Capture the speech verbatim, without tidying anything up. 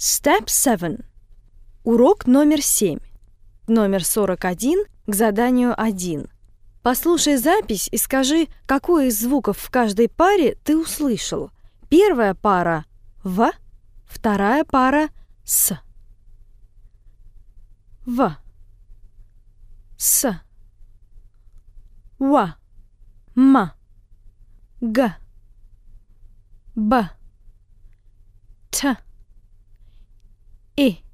Step seven. Урок номер семь. Номер сорок один к заданию один. Послушай запись и скажи, какой из звуков в каждой паре ты услышал. Первая пара «в», вторая пара «с». «В», «с», «ва», «ма», «га», «ба», «т», «и».